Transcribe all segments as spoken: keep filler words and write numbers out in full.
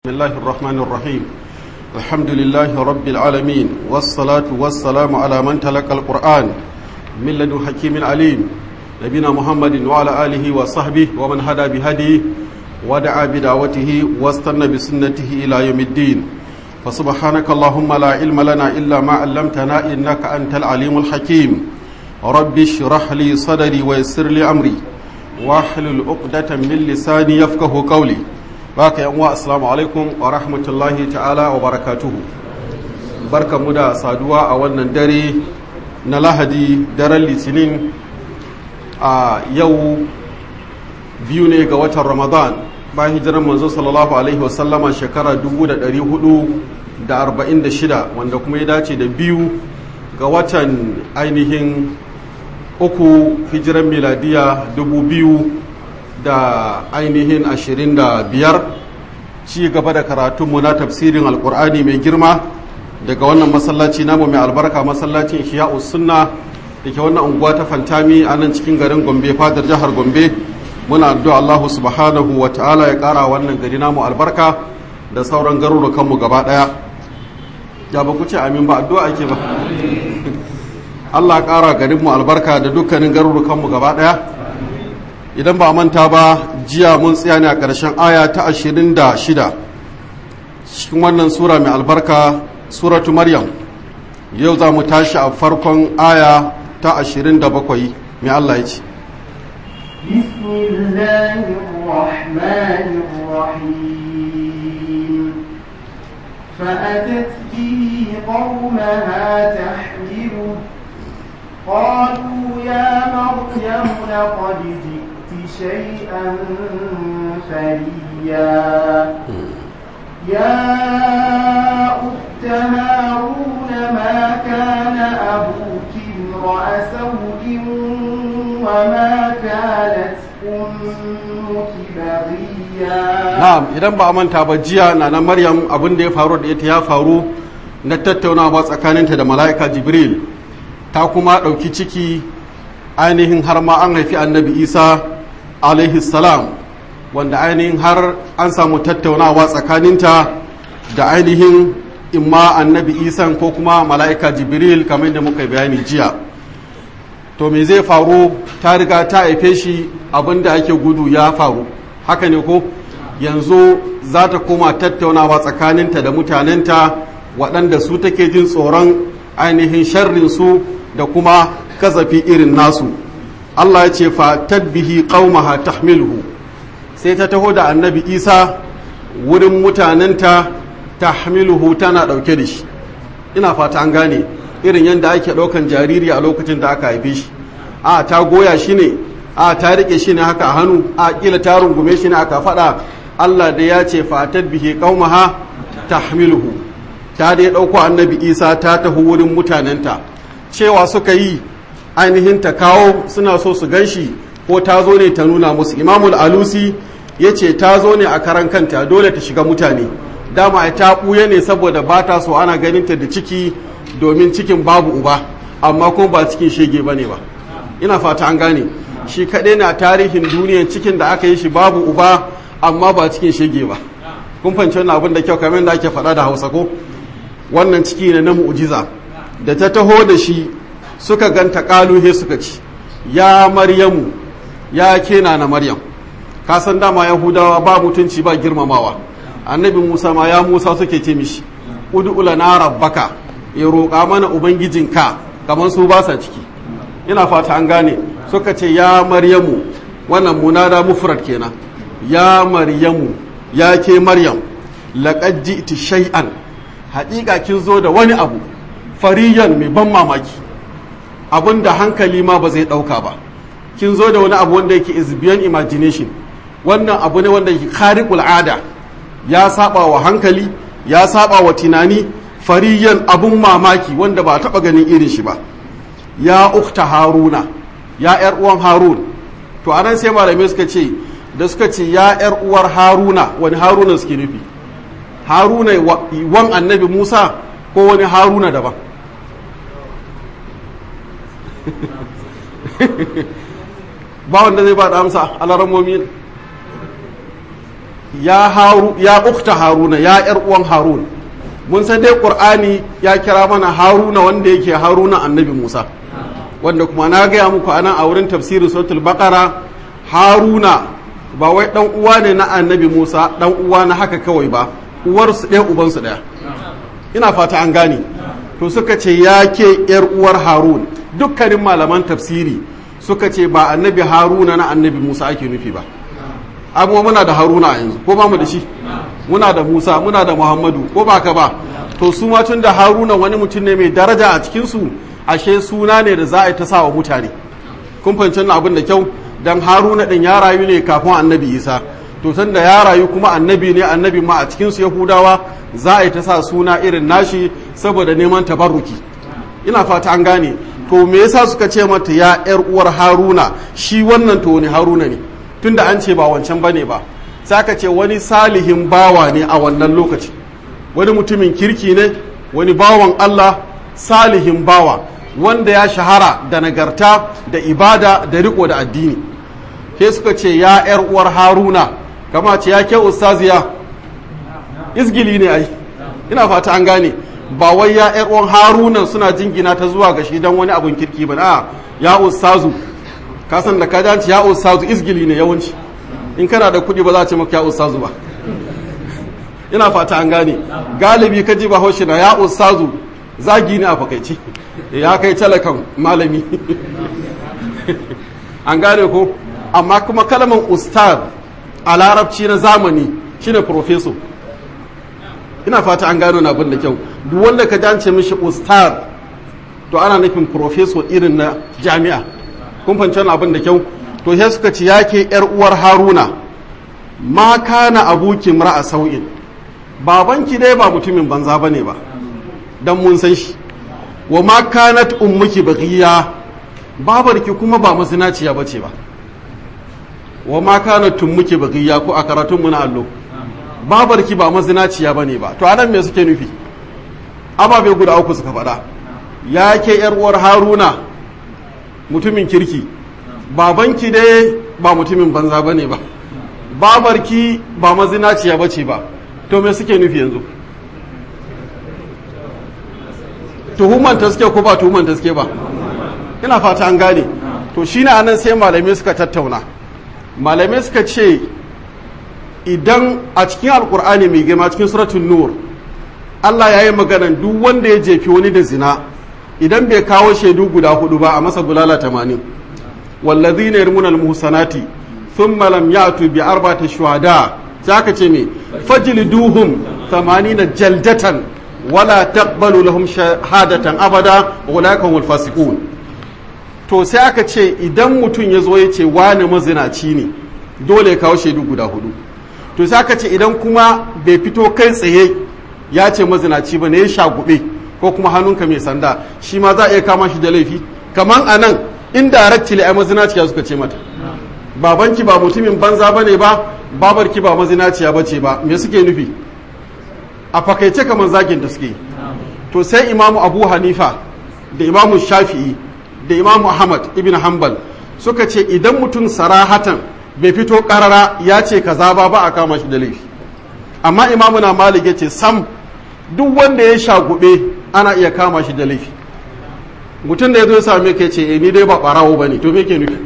بسم الله الرحمن الرحيم الحمد لله رب العالمين والصلاة والسلام على من تلقى القرآن من لدن حكيم عليم نبينا محمد وعلى آله وصحبه ومن هدى بهديه ودعا بدعوته واستنى بسنته إلى يوم الدين فسبحانك اللهم لا علم لنا إلا ما علمتنا إنك أنت العليم الحكيم رب اشرح لي صدري ويسر لي أمري واحلل عقدة من لساني يفقه قولي baka yan uwa assalamu alaikum wa rahmatullahi ta'ala wa barakatuhu barkamu da saduwa a wannan dare na lahadi daren litinin a yau biyu ne ga watan ramadan bayan hijiran manzo sallallahu alaihi wasallama shekara dubu da ɗari hudu da arba'in da shida wanda kuma ya dace da biyu ga watan ainihin uku hijiran miladiya dubu biyu da ainihin ashirin da biyar ci gaba da karatunmu na tafsirin alkur'ani mai girma daga wannan masallaci namu mai albarka masallacin shiya'us sunna da ke wannan unguwa ta fantami a nan cikin garin gombe fadar jihar gombe muna addu'a allahu subhanahu wa ta'ala ya kara wannan gari namu albarka da sauran garurukanmu gaba daya ya ba ku ce amin ba addu'a ake ba allah kara garinmu albarka da dukkanin garurukanmu gaba daya idan ba manta ba jiya mun tsaya ne a ƙarshen aya ta ashirin da shida cikin wannan sura mai albarka suratu maryam yau za mu tashi a farkon aya ta ashirin da bakwai mai Allah ya ce فأتت به قومها تحمله قالوا يا مريم لقد جئت شيئا فريا يا أخت هارون ما كان أبوك امرأ سوء وما كانت أمك بغيا نعم idan ba a manta ba jiya na na Maryam abin da ya faru da ita ya faru na tattaunawa tsakaninta da mala'ika Jibril ta kuma ɗauki ciki ainihin har ma an haifi annabi Isa alaihi salam wanda ainihin har an samu tattaunawa tsakaninta da ainihin imma annabi Isa ko kuma mala'ika Jibril kamar da muka bayani jiya to me zai faru ta riga ta haife shi abinda ake gudu ya faru haka ne ko yanzu za ta koma tattaunawa tsakaninta da mutanenta waɗanda su take jin tsoron ainihin sharrinsu da kuma kazafi irin nasu Allah ya ce fa tadbihi qaumaha tahmiluhu sai ta taho da annabi Isa wurin mutanenta tahmiluhu tana dauke da shi ina fata an gane irin yadda ake daukan jariri a lokacin da aka haife shi a ta goya shi ne a ta rike shi ne haka a hannu a kila ta rungume shi ne aka fada Allah da ya ce fa tadbihi qaumaha tahmiluhu ta dai dauko annabi Isa ta taho wurin mutanenta cewa suka yi ainihin ta kawo suna so su ganshi ko ta zo ne ta nuna musu imamul alusi ya ce ta zo ne a karan kanta dole ta shiga mutane dama ta ɓuya ne saboda ba ta so ana ganinta da ciki domin cikin babu uba amma kuma ba cikin shege ba ne ba ina fata an gane shi kaɗai na tarihin duniyan cikin da aka yi shi babu uba amma ba cikin shege ba kun fahimci wannan abin da kyau kamar da ake faɗa da hausa ko wannan ciki ne na mu'jiza da ta taho da shi suka ganta kaluhe suka ci ya maryamu ya kena na maryam kasan dama yahudawa ba mutunci ba girmamawa annabi musa ma ya musa suke ce mishi ud'u lana rabbaka ya roƙa mana ubangijinka kamar su ba sa ciki ina fata an gane suka ce ya maryamu wannan munada mufrad kenan ya maryamu ya ke maryam laqad ji'ti shay'an haƙiƙa kin zo da wani abu fariyan mai ban mamaki abin da hankali ma ba zai ɗauka ba kin zo da wani abu wanda yake is beyond imagination wannan abu ne wanda yake khariqul ada ya saba wa hankali ya saba wa tunani fariyan abun mamaki wanda ba taɓa ganin irin shi ba ya ukhta haruna ya yar uwan harun to anan sai malamai suka ce da suka ce ya yar uwar haruna wani haruna suke nufi haruna wan annabi musa ko wani haruna daban ba wanda zai ba da amsa alarammomi ya haru ya ukhta haruna ya yar uwan harun. Mun san dai qur'ani ya kira mana haruna wanda yake haruna annabi musa, wanda kuma na gaya muku anan a wurin tafsirin suratul baqara haruna ba wai dan uwa ne na annabi musa dan uwa na haka kawai ba, uwarsu ɗaya ubansu ɗaya. Ina fata an gane. To suka ce ya ke yar uwar harun. Dukkanin malaman tafsiri suka ce ba annabi haruna na annabi musa ake nufi ba. Amma muna da haruna yanzu ko ba mu da shi? Muna da musa, muna da muhammadu ko ba ka ba? To su ma tun da haruna wani mutum ne mai daraja a cikinsu, ashe suna ne da za a yi ta sa wa mutane. Kun fahimci abin da kyau? Dan haruna ɗin ya rayu ne kafin annabi isa. To tun da ya rayu kuma annabi ne, annabi ma a cikinsu yahudawa za a yi ta sa suna irin nashi saboda neman tabarruki. Ina fata an gane. To me yasa suka ce mata ya yar uwar haruna? Shi wannan to wani haruna ne, tunda an ce ba wancan bane ba. Sai aka ce wani salihin bawa ne a wannan lokaci, wani mutumin kirki ne, wani bawan Allah, salihin bawa wanda ya shahara da nagarta da ibada da riko da addini. Sai suka ce ya yar uwar haruna, kama ce ya ke ustaziya, izgili ne ai. Ina fata an gane. Ba wai ya yar uwan haruna suna jingina ta zuwa ga shi dan wani abun kirki ba, a ya ustazu. Ka san da ka janci ya ustazu izgili ne yawanci. In kana da kuɗi ba za a ce maka ya ustazu ba. Ina fata an gane. Galibi ka ji ba haushi na ya ustazu zagi ne a fakaici, ya kai talakan malami. An gane ko? Amma kuma kalmar ustaz a larabci na zamani shine professor. Ina fata an gano na abin da kyau. Duk wanda ka jance mishi ustaz to ana nufin professor irin na jami'a. Kun fahimci abin da kyau? To sai suka ce yake yar uwar haruna, ma kana abuki mar'a sau'in. Babanki dai ba mutumin banza bane ba, dan mun san shi. Wa ma kanat ummuki baghiya, babarki kuma ba mazinaciya bace ba. Wa ma kanat ummuki baghiya ko a karatun mu na allo, babarki ba mazinaciya bane ba. To anan me suke nufi? Ababe guda uku suka faɗa. Yake yar uwar haruna, mutumin kirki, babanki dai ba mutumin banza bane ba, babarki ba mazinaciya bace ba. To me suke nufi yanzu? Tuhuman ta suke ko ba tuhuman ta suke ba? Ina fata an gane. To shine anan sai malamai suka tattauna. Malamai suka ce idan a cikin alkur'ani mai girma cikin suratul nur Allah ya yi maganan duk wanda ya jefi wani da zina, idan bai kawo shaidu guda hudu ba a masa bulala tamanin. Wallazina yarmuna almuhsanati thumma lam ya'tu bi arba'ati shuhada, zaka ce me fajliduhum thamanina jaldatan wala taqbalu lahum shahadatan abada wa ulaika humul fasiqun. To sai aka ce idan mutum ya zo ya ce wani mazinaci ne, dole ya kawo shaidu guda hudu. To sai aka ce idan kuma bai fito kai tsaye ya ce mazinaci ba ne, ya shagube ko kuma hannunka mai sanda, shi ma za a iya kama shi da laifi. Kaman anan indirectly ai mazinaciya suka ce mata, babanki ba mutumin banza bane ba, babarki ba mazinaciya bace ba. Me suke nufi? A fakaice kamar zagin da suke. To sai imamu abu hanifa da imamu shafi'i da imamu ahmad ibn hanbal suka ce idan mutum sarahatan bai fito karara ya ce kaza ba ba a kama shi da laifi. Amma imamu na malik ya ce sam, duk wanda ya shagube ana iya kama shi da laifi. Mutum da ya zo ya same ka ce eh ni dai ba barawo bane, to me ke nufi?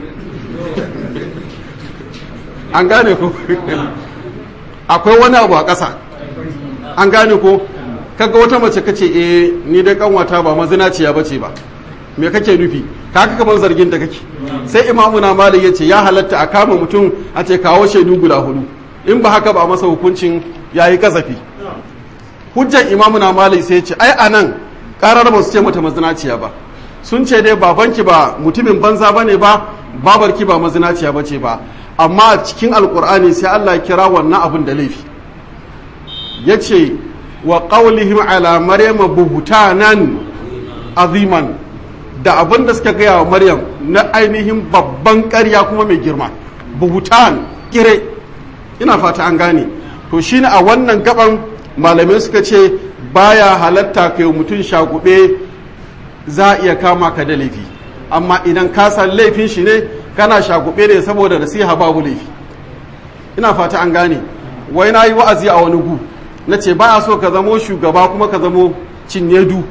An gane ko? Akwai wani abu a ƙasa. An gane ko? Kaga wata mace kace eh ni dai kanwata ba mazinaciya bace ba. Me kake nufi? Kaka kaman zargin da kake. Sai imamu na malik yace ya halatta a kama mutum a ce kawo shaidu guda hudu. In ba haka ba masa hukuncin yayi kasafi. Hujjar imamu na malik sai yace ai anan karar ba su ce mata mazinaciya ba. Sun ce dai babanki ba mutumin banza bane ba, babarki ba mazinaciya bace ba. Amma a cikin alkur'ani sai Allah ya kira wannan abin da laifi. Yace wa qawlihim ala maryama buhtanan aziman, da abin da suka gaya wa maryam na ainihin babban ƙarya kuma mai girma. Buhutan kire. Ina fata an gane. To shine a wannan gaban malamai suka ce baya halatta kai mutum shagube, za a iya kama ka da laifi. Amma idan ka san laifin shi ne kana shagube ne saboda nasiha babu laifi. Ina fata an gane. wai na yi wa'azi a wani gu na ce ba a so ka zamo shugaba kuma ka zamo cinyedu.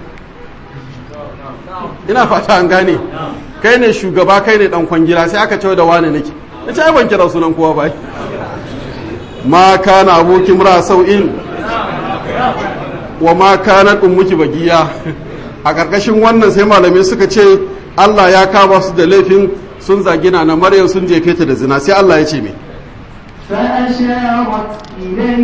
Ina fata an gane kai ne shugaba kai ne dan kwangila sai aka ce da wane nake na ce ai ban kira sunan kowa ba. ma kana abokin ra sau'in wa ma kana ummuki bagiya. A ƙarƙashin wannan sai malamai suka ce Allah ya kama su da laifin sun zagina na Maryam sun jefe ta da zina sai Allah ya ce me فأشارت إليه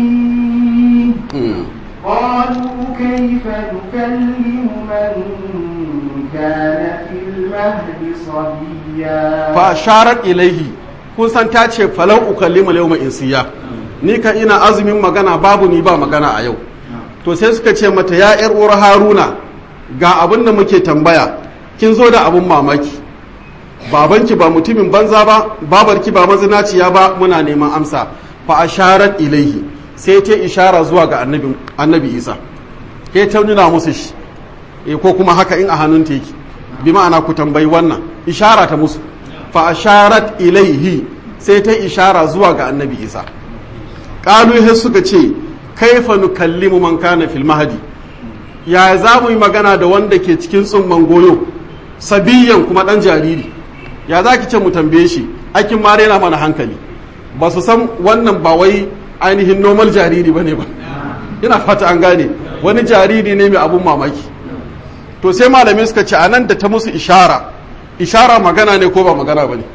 قالوا كيف نكلم من كان في المهد صبيا فأشارت إليه kun san ta ce falau ukallimu yawma insiya ni ka ina azumin magana babu ni ba magana a yau. To sai suka ce mata ya yar uwar Haruna ga abin da muke tambaya kin zo da abin mamaki babanki ba mutumin banza ba babarki ba mazinaciya ba muna neman amsa. Fa asharat ilaihi sai ta ishara zuwa ga annabi annabi Isa ke ta nuna musu shi e ko kuma haka in a hannunta yake bi ma'ana ku tambayi wannan ishara ta musu. Fa asharat ilaihi sai ta ishara zuwa ga annabi Isa. Qalu he suka ce kaifa nukallimu man kana fil mahdi ya za mu yi magana da wanda ke cikin tsumman goyo sabiyan kuma dan jariri ya za ki ce mu tambaye shi aikin ma rena mana hankali ba su san wannan ba wai ainihin normal jariri bane ba. Ina fata an gane wani jariri ne mai abun mamaki. To sai malamai suka ce anan da ta musu ishara ishara magana ne ko ba magana bane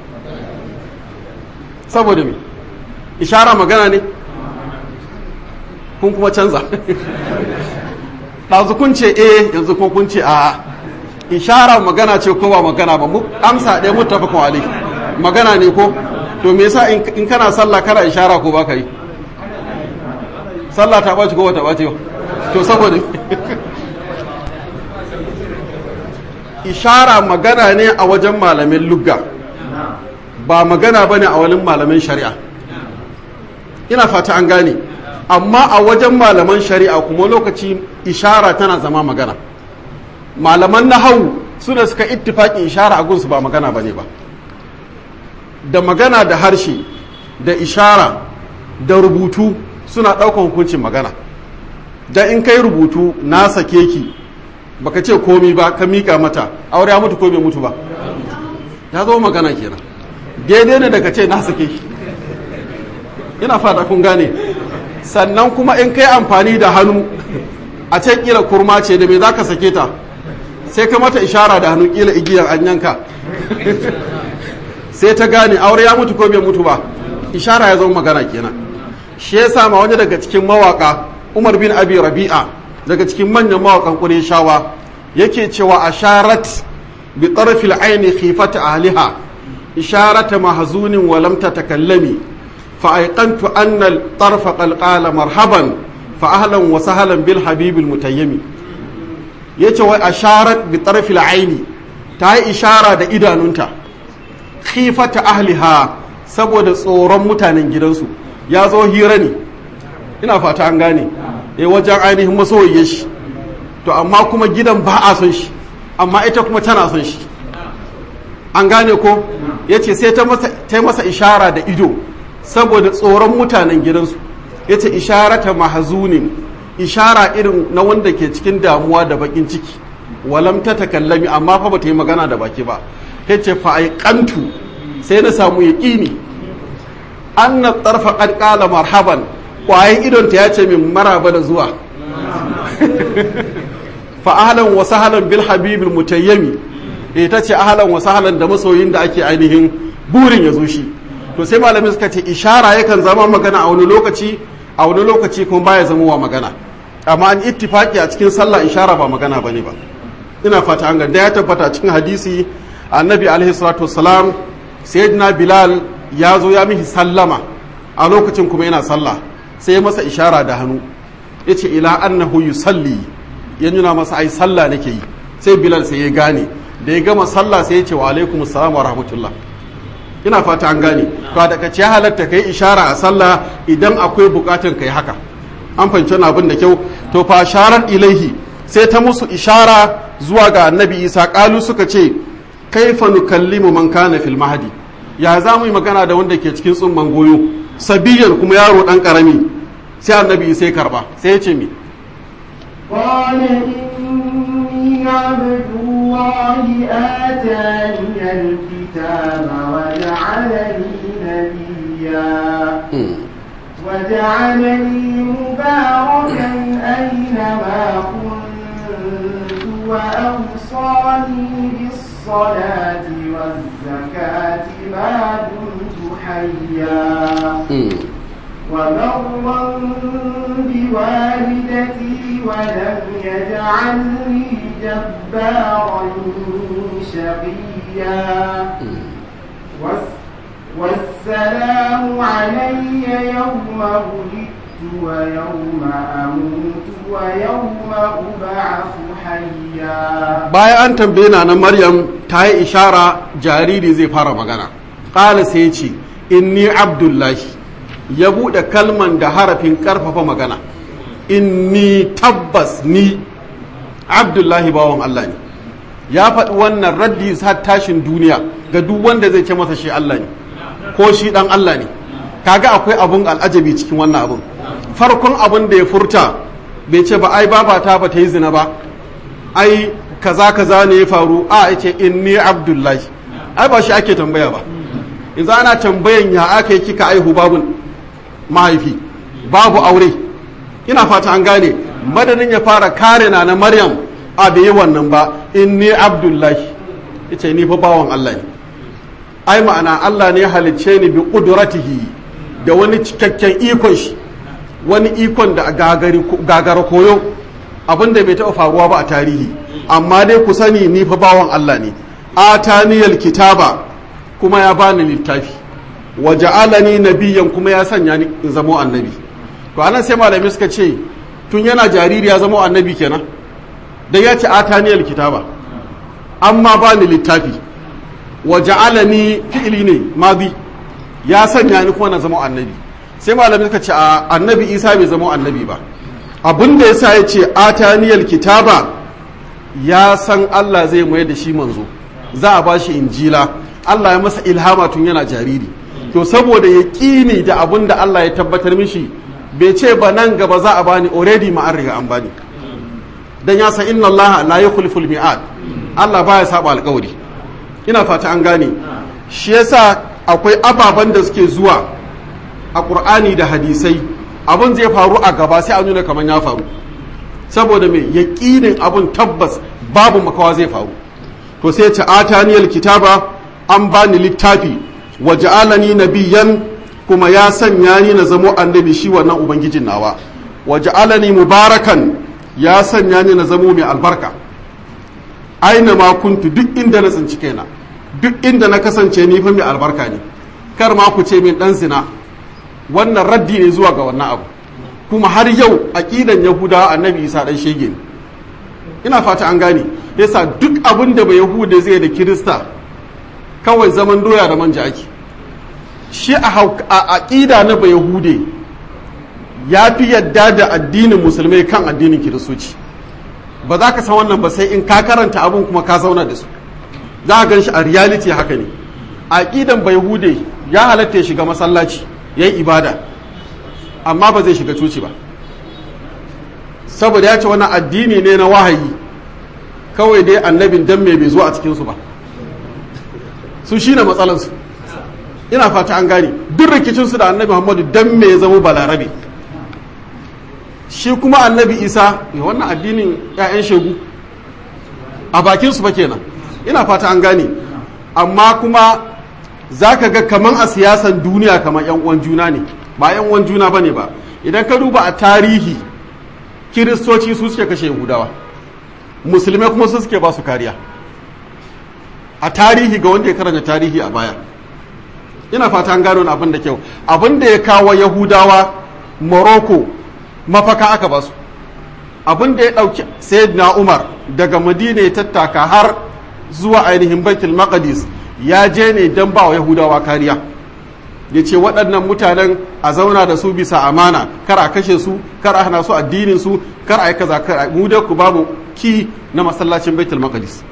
saboda me ishara magana ne kun kuma canza ɗazu kun ce eh yanzu ko kun ce a ishara magana ce ko ba magana ba mu amsa ɗaya muttafaqun alayhi magana ne ko to me yasa in kana sallah kana ishara ko baka yi sallah ta baci ko ta baci to saboda ishara magana ne a wajen malamin lugga ba magana bane a wajen malamin shari'a. Ina fata an gane amma a wajen malaman shari'a kuma lokaci ishara tana zama magana. Malaman nahawu suna suka ittifaki ishara a gunsu ba magana bane ba. Da magana da harshe da ishara da rubutu suna ɗaukar hukuncin magana. Da in kai rubutu na sake ki baka ce komi ba ka mika mata aure ya mutu ko bai mutu ba ya zo magana kenan daidai ne daga ce na sake ki. Ina fata kun gane sannan kuma in kai amfani da hannu a ce kila kurma ce da me za ka sake ta sai ka mata ishara da hannu kila igiyar an yanka sai ta gane aure ya mutu ko bai mutu ba ishara ya zama magana kenan. Shi yasa ma wani daga cikin mawaka Umar bin Abi Rabi'a daga cikin manyan mawakan Qurayshawa yake cewa asharat bi tarfil aini khifat ahliha isharata mahzunin wa lam tatakallami fa ayqantu anna al tarfa qalqala marhaban fa ahlan wa sahlan bil habib al mutayyimi yace wai asharat bi tarfil aini ta yi ishara da idanunta khifat ahliha saboda tsoron mutanen gidansu ya zo hira ne ina fata an gane eh wajen ainihin masoyiye shi to amma kuma gidan ba a son shi amma ita kuma tana son shi an gane ko yace sai ta masa ta masa ishara da ido saboda tsoron mutanen gidansu yace isharata mahzunin ishara irin na wanda ke cikin damuwa da bakin ciki walam ta takallami amma fa bata yi magana da baki ba yace fa aiqantu sai na samu yaqini anna tarfa qad qala marhaban kwayan idonta ya ce min maraba da zuwa fa ahlan wa sahlan bil habibil mutayyimi eh tace ahlan wa sahlan da masoyin da ake ainihin burin ya zo shi to sai malamin suka ce ishara yakan zama magana a wani lokaci a wani lokaci kuma baya zama wa magana amma an ittifaki a cikin sallah ishara ba magana bane ba ina fata an ganda ya tabbata cikin hadisi annabi alaihi salatu wassalam sayyidina bilal ya zo ya mihi sallama a lokacin kuma yana sallah sai masa ishara da hannu ya ce ila annahu yusalli ya nuna masa ai sallah nake yi sai bilal sai ya gane da ya gama sallah sai ya ce wa alaikum assalam wa rahmatullah ina fata an gane to da kace halatta kai ishara a sallah idan akwai bukatun kai haka an fahimci wannan abin da kyau to fa sharar ilaihi sai ta musu ishara zuwa ga annabi isa kalu suka ce kaifa nukallimu man kana fil mahdi ya za mu yi magana da wanda ke cikin tsumman goyo sabiyan kuma yaro dan karami sai annabi sai karba sai ya ce mi قال إني عبد الله آتاني الكتاب وجعلني نبيا وجعلني مباركا أينما كنت وأوصاني بالصلاة والزكاة ما دمت حيا وبرا بوالدتي ولم يجعلني جبارا شقيا والسلام علي يوم ولدت ويوم أموت ويوم أبعث حيا. bayan an tambaye na na Maryam ta yi ishara jariri zai fara magana qala sai ce inni abdullahi ya bude kalman da harafin karfafa magana inni tabbas ni abdullahi bawan Allah ne ya faɗi wannan raddi har tashin duniya ga duk wanda zai ce masa shi Allah ne ko shi dan Allah ne kaga akwai abun al'ajabi cikin wannan abun farkon abun da ya furta bai ce ba ai babata ba ta yi zina ba ai kaza kaza ne ya faru a yace inni abdullahi ai ba shi ake tambaya ba idan ana tambayan ya aka yi kika aihu babu mahaifi babu aure ina fata an gane madadin ya fara kare na na Maryam a bai yi wannan ba inni abdullahi yace ni fa bawan Allah ne ai ma'ana Allah ne ya halicce ni bi qudratihi da wani cikakken ikon shi wani ikon da gagara koyo abinda bai taɓa faruwa ba a tarihi amma dai ku sani ni fa bawan Allah ne ataniyal kitaba kuma ya bani littafi wa ja'alani nabiyyan kuma ya sanya ni in zamo annabi to anan sai malami suka ce tun yana jariri ya zamo annabi kenan dan ya ce ataniyal kitaba amma bani littafi wa ja'alani fi'li ne madi ya sanya ni kuma na zamo annabi sai malami suka ce annabi Isa bai zamo annabi ba abinda yasa ya ce ataniyal kitaba ya san Allah zai mai da shi manzo za a ba shi injila Allah ya masa ilhama tun yana jariri to saboda ya ƙini da abin da Allah ya tabbatar mishi bai ce ba nan gaba za a bani already ma an riga an bani dan ya san inna Allah la yukhliful mi'ad Allah baya saba alƙawari ina fata an gane shi yasa akwai ababen da suke zuwa a Qur'ani da hadisai abin zai faru a gaba sai a nuna kaman ya faru saboda me yaqinin abun tabbas babu makawa zai faru to sai ce ataniyal kitaba an bani littafi wa ja'alani nabiyyan kuma ya sanya ni na zamo annabi shi wannan ubangijin nawa wa ja'alani mubarakan ya sanya ni na zamo mai albarka aina ma kuntu duk inda na tsinci kaina duk inda na kasance ni fa mai albarka ne kar ma ku ce min dan zina wannan raddi ne zuwa ga wannan abu kuma har yau aqidan yahudawa annabi isa dan shege ne ina fata an gane yasa duk abin da ba yahuda zai da kirista kawai zaman doya da manja ake shi a aqida na ba yahude ya fi yadda da addinin musulmai kan addinin kiristoci ba za ka san wannan ba sai in ka karanta abin kuma ka zauna da su za a gan shi a reality haka ne aqidan ba yahude ya halatta ya shiga masallaci ya yi ibada amma ba zai shiga coci ba saboda ya ce wani addini ne na wahayi kawai dai annabin dan mai bai zo a cikinsu ba su shi ne matsalansu ina fata an gane duk rikicinsu da annabi muhammadu dan mai zama balarabe shi kuma annabi isa ya wannan addinin 'ya'yan shegu a bakinsu ba kenan ina fata an gane amma kuma za ka ga kaman a siyasan duniya kamar 'yan uwan juna ne ba 'yan uwan juna ba ne ba idan ka duba a tarihi kiristoci su suke kashe yahudawa musulmai kuma su suke ba su kariya a tarihi ga wanda ya karanta tarihi a baya ina fata an gano abin da kyau abin da ya kawo yahudawa morocco mafaka aka ba su abin da ya ɗauki sayyidina umar daga madina ya tattaka har zuwa ainihin baitul maqdis ya je ne don ba wa yahudawa kariya ya ce waɗannan mutanen a zauna da su bisa amana kar a kashe su kar a hana su addinin su kar a yi kaza kar a mu da ku babu ki na masallacin baitul maqdis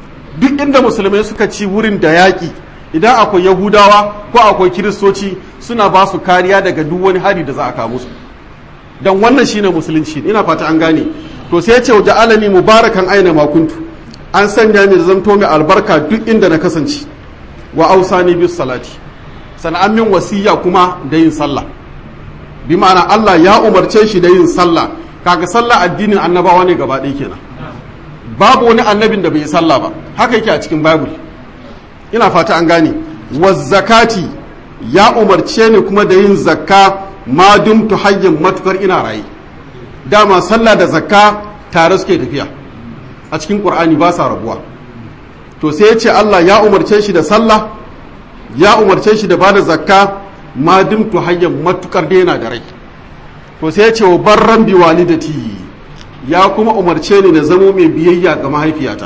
duk inda musulmai suka ci wurin da yaƙi idan akwai yahudawa ko akwai kiristoci suna suna ba su kariya daga duk wani hari da za a kawo musu. Don wannan shine musulunci, ina fata an gane. To sai ya ce wa ja'alani mubarakan aina ma kuntu, an sanya ni da zanto mai albarka duk inda na kasance. Wa ausani bis salati, sana'an min wasiya kuma da yin sallah. Bi ma'ana Allah ya umarce shi da yin sallah, kaga sallah addinin annabawa ne gaba ɗaya kenan. Babu wani annabin da bai yi sallah ba, haka yake a cikin Bible. Ina fata an gane. Wa zakati, ya umarce ni kuma da yin zakka ma dumtu hayyin matukar ina raye. Dama sallah da zakka tare suke tafiya a cikin Qur'ani, ba sa rabuwa. To sai ya ce Allah ya umarce shi da sallah, ya umarce shi da bada zakka ma dumtu hayyin matukar da yana da rai. To sai ya ce wa barran bi walidati, ya kuma umarce ni da zamo mai biyayya ga mahaifiyata.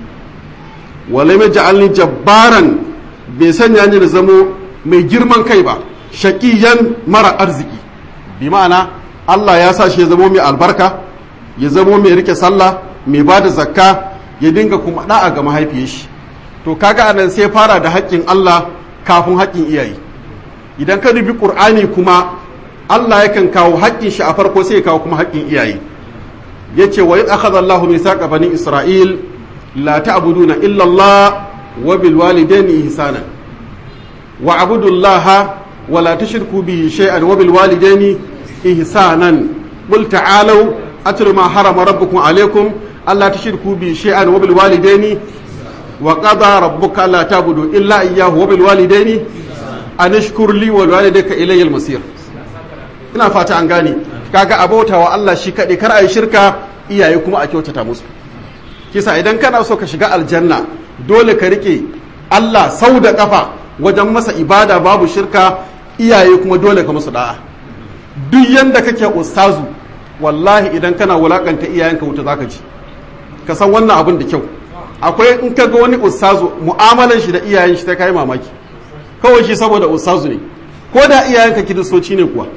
Wala mai ja'alni jabbaran, bai sanya ni da zamo mai girman kai ba, shaqiyan mara arziki. Bi ma'ana Allah ya sa shi ya zamo mai albarka, ya zamo mai rike sallah, mai bada zakka, ya dinga kuma da'a ga mahaifiyar shi. To kaga anan sai fara da haƙƙin Allah kafin haƙƙin iyaye. Idan ka dubi Qur'ani kuma Allah yakan kawo haƙƙin shi a farko sai ya kawo kuma haƙƙin iyaye. Yace wa idh akhadha Allahu mithaqa bani Isra'il la ta'buduna illa Allah wa bil walidayni ihsana wa abudullaha wa la tushriku bihi shay'an wa bil walidayni ihsanan qul ta'alu atlu ma harama rabbukum alaykum alla tushriku bihi shay'an wa bil walidayni wa qada rabbuka alla ta'budu illa iyyahu wa bil walidayni an ishkur li wa walidayka ilayya al masir. Ina fata an gane, kaga abautawa Allah shi kaɗai, kar a yi shirka, iyaye kuma a kyautata musu. Kisa idan kana so ka shiga aljanna dole ka rike Allah sau da kafa wajen masa ibada babu shirka, iyaye kuma dole ka musu da'a. Duk yanda kake ustazu, wallahi idan kana wulakanta iyayenka wuta zaka ji. Ka san wannan abin da kyau. Akwai in ka ga wani ustazu mu'amalan shi da iyayen shi ta kai mamaki. Kawai shi saboda ustazu ne. Ko da iyayenka kiristoci ne kuwa.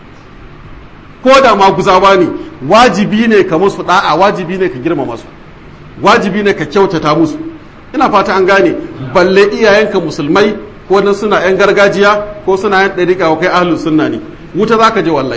Ko da maguzawa ne, wajibi ne ka musu da'a, wajibi ne ka girmama su, wajibi ne ka kyautata musu. Ina fata an gane, balle iyayenka musulmai ko nan suna yan gargajiya ko suna yan ɗariƙa ko kai ahlus sunna ne, wuta zaka je wallahi.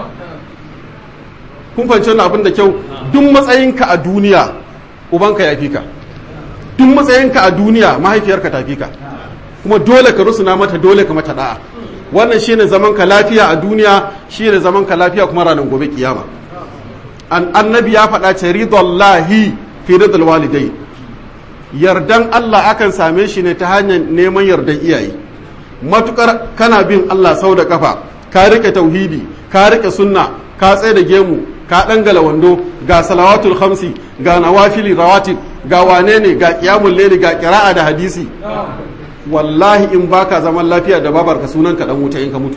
Kun fahimci wannan abin da kyau. Duk matsayinka a duniya ubanka ya fi ka, duk matsayinka a duniya mahaifiyarka ta fi ka, kuma dole ka rusuna mata, dole ka mata da'a. Wannan shine zaman ka lafiya a duniya, shine zaman ka lafiya kuma ranar gobe kiyama. An annabi ya faɗa ce ridallahi fi ridal walidai, yardan Allah akan same shi ne ta hanyar neman yardan iyaye. Matukar kana bin Allah sau da kafa, ka rike tauhidi, ka rike sunna, ka tsaye da gemu, ka dangala wando, ga salawatul khamsi, ga nawafili rawatib, ga wane ne, ga qiyamul layli, ga qira'a da hadisi. Wallahi in baka zaman lafiya da babarka sunan ka dan wuta in ka mutu.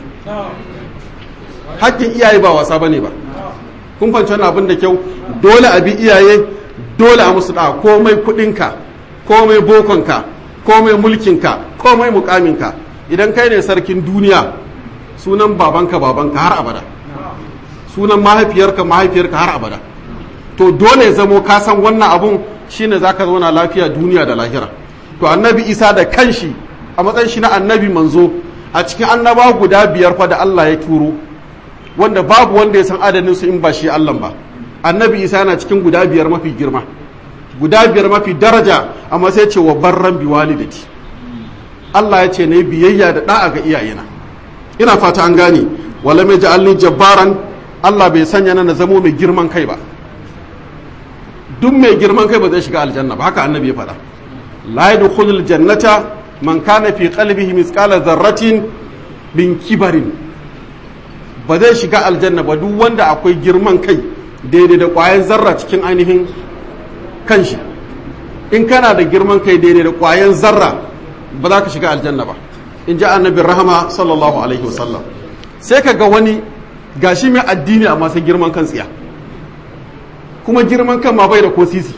Hakkin iyaye ba wasa bane ba. Kun fahimci wannan abin da kyau. Dole a bi iyaye, dole a musu da komai kudinka, komai bokonka, komai mulkinka, komai mukaminka. Idan kai ne sarkin duniya, sunan babanka babanka har abada, sunan mahaifiyarka mahaifiyarka har abada. To dole zamo ka san wannan abun, shine zaka zauna lafiya duniya da lahira. To annabi Isa da kanshi a matsayin shi na annabi manzo a cikin annaba guda biyar fa da Allah ya turo, wanda babu wanda ya san adadin su in ba shi Allah ba. Annabi Isa yana cikin guda biyar mafi girma, guda biyar mafi daraja, amma sai ce wa barran bi walidati. Allah ya ce ne biyayya da da'a ga iyayena. Ina fata an gane. Wala mai ja'alni jabbaran, Allah bai sanya na zamo mai girman kai ba. Duk mai girman kai ba zai shiga aljanna ba, haka annabi ya faɗa. La yadkhulul jannata man kana fi qalbihi mithqala dharratin min kibarin. Ba zai shiga aljanna ba duk wanda akwai girman kai daidai da ƙwayan zarra cikin ainihin kanshi. In kana da girman kai daidai da ƙwayan zarra ba za ka shiga aljanna ba, in ji annabin rahama sallallahu alaihi wasallam. Sai ka ga wani gashi mai addini amma sai girman kan tsiya, kuma girman kan ma bai da ko sisi,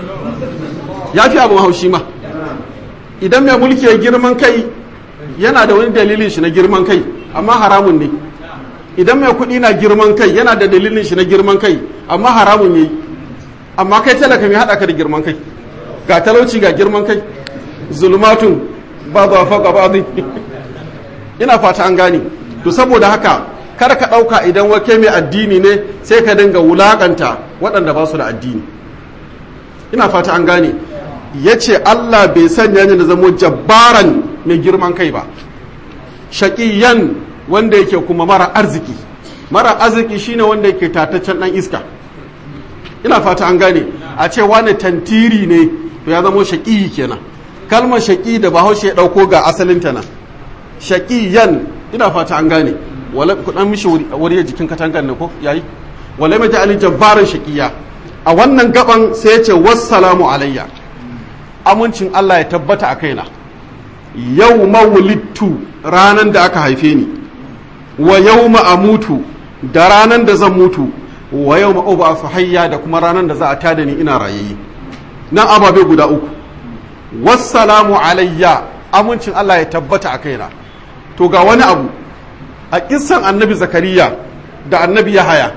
ya fi abin haushi ma. Idan mai mulki ya girman kai yana da wani dalilin shi na girman kai amma haramun ne. Idan mai kuɗi na girman kai yana da dalilin shi na girman kai amma haramun ne. Amma kai talaka mai haɗa ka da girman kai, ga talauci ga girman kai, zulmatun ba ba faka ba zai. ina fata an gane. To saboda haka kar ka ɗauka idan wake mai addini ne sai ka dinga wulaƙanta waɗanda ba su da addini, ina fata an gane. ya ce Allah bai sanya ni da zamo jabbaran mai girman kai ba, shaƙiyan wanda yake kuma mara arziki. Mara arziki shine wanda yake tataccen ɗan iska, ina fata an gane. A ce wani tantiri ne to ya zamo shaƙi kenan. Kalmar shaƙi da bahaushe ya ɗauko ga asalinta nan, shaƙiyan, ina fata an gane. Wala kudan mishi wuri jikin katangan ne ko yayi, wala mai ja'alin jabbaran shaƙiya. A wannan gaban sai ya ce wassalamu alayya, amincin Allah ya tabbata a kaina. Yau mawulittu, ranan da aka haife ni, wa yau amutu, da ranan da zan mutu, wa yau ma'uba su hayya, da kuma ranan da za a tada ni ina rayayi. Nan ababe guda uku. Wassalamu alayya, amincin Allah ya tabbata a kaina. To ga wani abu, a kissan annabi Zakariya da annabi Yahaya,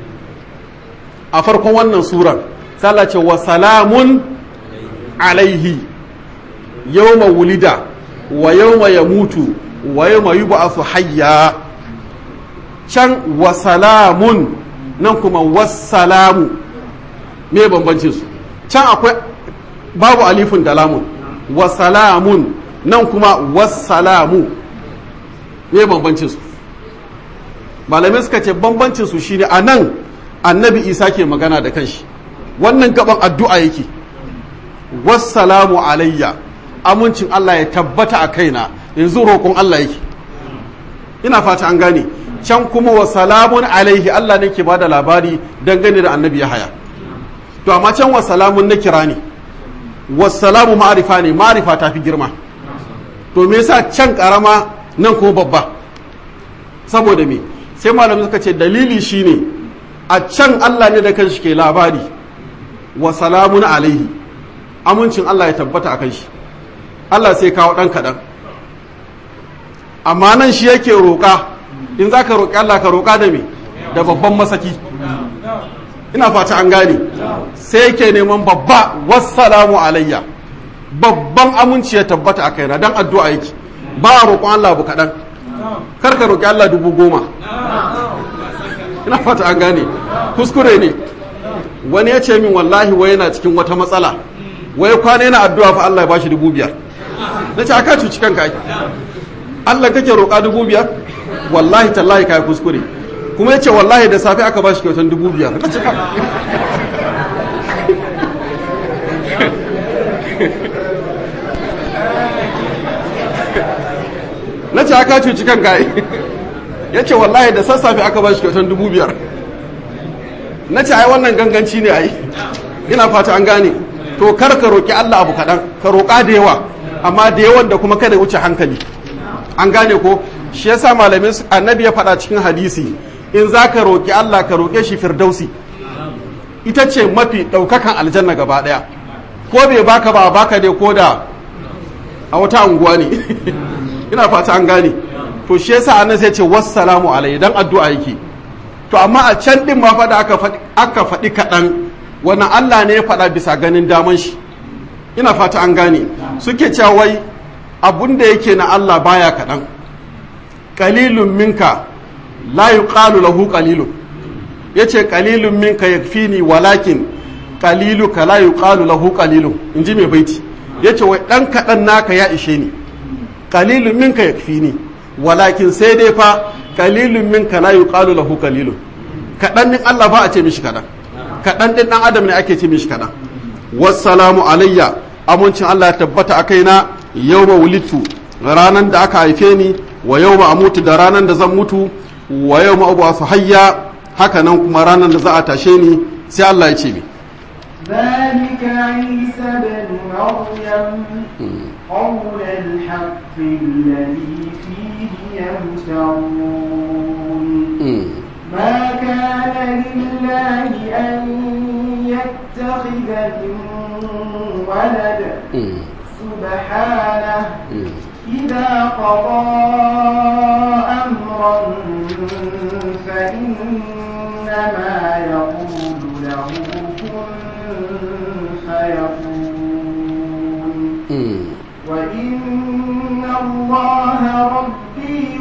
a farkon wannan suran, sai Allah ce wa salamun alaihi yawma wulida wa yawma yamutu wa yawma yub'athu hayya. Can wa salamun, nan kuma wassalamu, me bambancin su? Can akwai babu alifun da lamun, wa salamun, nan kuma wassalamu, me bambancin su? Malamai suka ce bambancin su shine a nan annabi Isa ke magana da kanshi, wannan gaban addu'a yake, wassalamu alayya, amincin Allah ya tabbata a kaina, yanzu roƙon Allah yake, ina fata an gane. Can kuma wasalamun alaihi, Allah ne ke bada labari dangane da annabi Yahaya. To amma can wasalamun na kira ne, wasalamu ma'arifa ne, ma'arifa ta fi girma. To me yasa can karama nan kuma babba? Saboda me? Sai malamai suka ce dalili shine a can Allah ne da kanshi ke labari, wasalamun alaihi, amincin Allah ya tabbata a kanshi. Allah sai kawo ɗan kaɗan. Amma nan shi yake roƙa, in za ka roƙi Allah ka roƙa da me? Da babban masaki. Ina fata an gane. Sai yake neman babba, wassalamu alayya, babban aminci ya tabbata a kaina, don addu'a yake. Ba a roƙon Allah bu kaɗan. Kar ka roƙi Allah dubu goma. Ina fata an gane. Kuskure ne. Wani ya ce min wallahi wai yana cikin wata matsala, wai kwana yana addu'a fa Allah ya bashi dubu biyar. Na ce aka cuci kanka ai. Allah kake roƙa dubu biyar? Wallahi tallahi kai kuskure. Kuma yace wallahi da safe aka bashi kyautan dubu biyar. Na ce ka Na ce aka cuci kanka ai. Yace wallahi da sassafe aka bashi kyautan dubu biyar. Na ce ai wannan ganganci ne ai. Ina fata an gane. To kar ka roƙi Allah abu kaɗan, ka roƙa da yawa, amma da yawan da kuma kada wuce hankali. An gane ko? Shi yasa malamin annabi ya faɗa cikin hadisi, in za ka roƙi Allah ka roƙe shi firdausi. Ita ce mafi ɗaukakan aljanna gaba ɗaya. Ko bai baka ba baka dai ko da a wata unguwa ne. Ina fata an gane. To shi yasa annabi sai ce wassalamu alaihi, dan addu'a yake. To amma a can din ma faɗa aka faɗi aka faɗi kaɗan, wannan Allah ne ya faɗa bisa ganin daman shi. Ina fata an gane. Suke cewa wai abun da yake na Allah baya kaɗan. Qalilun minka la yuqalu lahu qalilun. Yace qalilun minka yakfini walakin qaliluka la yuqalu lahu qalilun. Inji mai baiti. Yace wai dan kaɗan naka ya ishe ni. Qalilun minka yakfini walakin sai dai fa qalilun minka la yuqalu lahu qalilun. Kaɗan din Allah ba a ce mishi kaɗan. Kaɗan din ɗan adam ne ake ce mishi kaɗan. Wassalamu alayya, amincin Allah ya tabbata a kaina yawma wulidtu, ranan da aka haife ni, wa yawma amutu, da ranan da zan mutu, wa yawma ub'athu hayya, haka nan kuma ranan da za a tashe ni. Sai Allah ya ce mi ذلك عيسى بن مريم قول الحق الذي فيه يمترون ما كان لله أن يتخذ من ولد سبحانه إذا قضى أمرا فإنما يقول له كن فيكون وإن الله ربي